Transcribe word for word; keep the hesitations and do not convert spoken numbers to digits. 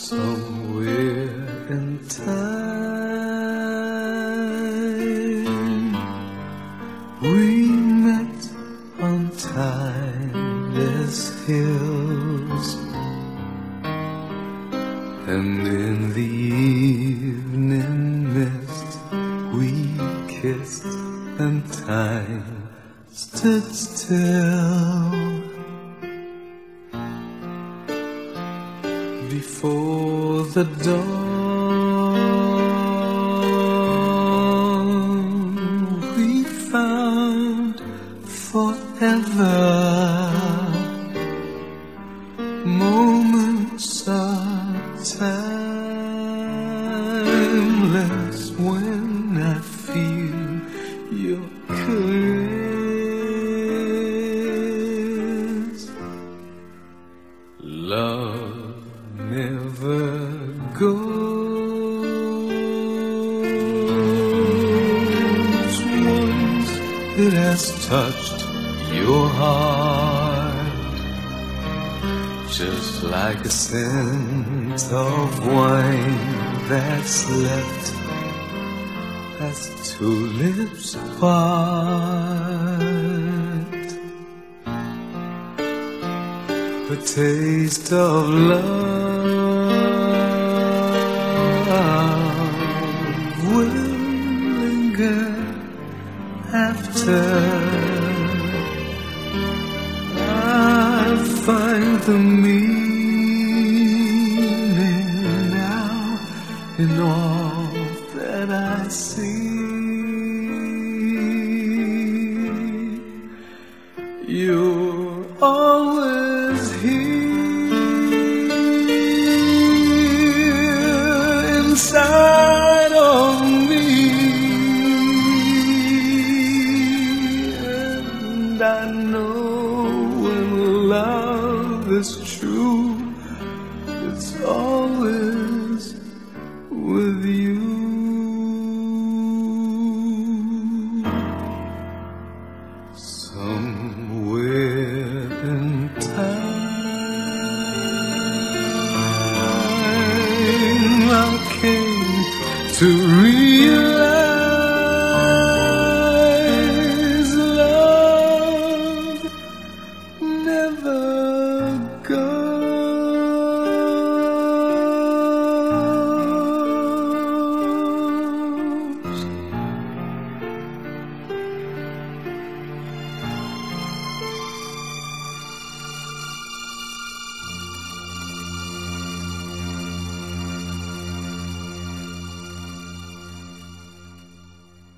Somewhere in time we met on timeless hills, and in the evening mist we kissed and time stood still. Before the dawn we found forever moments are timeless when I feel your kiss. Love never goes. Once it has touched your heart, just like a scent of wine that's left as two lips part. The taste of love will linger after I find the meaning now in all that I see. You're always here inside of me, and I know when love is true, it's always with you. Somewhere in time I came to realize